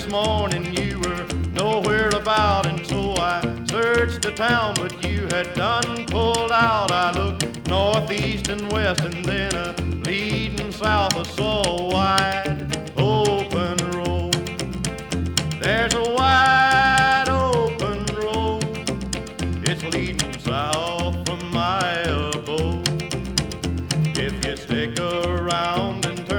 this morning you were nowhere about, and so I searched the town, but you had done pulled out. I looked north, east, and west, and then leading south, I saw a wide open road. There's a wide open road. It's leading